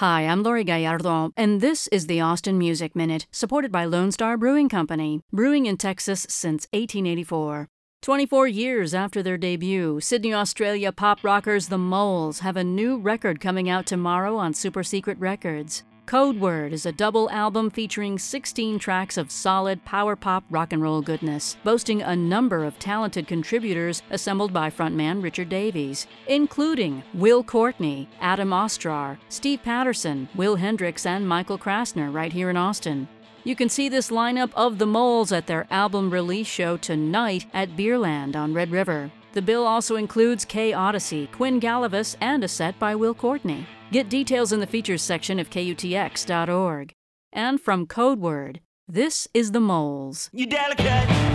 Hi, I'm Lori Gallardo, and this is the Austin Music Minute, supported by Lone Star Brewing Company, brewing in Texas since 1884. 24 years after their debut, Sydney, Australia pop rockers The Moles have a new record coming out tomorrow on Super Secret Records. Code Word is a double album featuring 16 tracks of solid power pop rock and roll goodness, boasting a number of talented contributors assembled by frontman Richard Davies, including Will Courtney, Adam Ostrar, Steve Patterson, Will Hendricks, and Michael Krasner right here in Austin. You can see this lineup of The Moles at their album release show tonight at Beerland on Red River. The bill also includes K Odyssey, Quinn Gallivis, and a set by Will Courtney. Get details in the features section of KUTX.org. And from Code Word, this is The Moles. You delicate.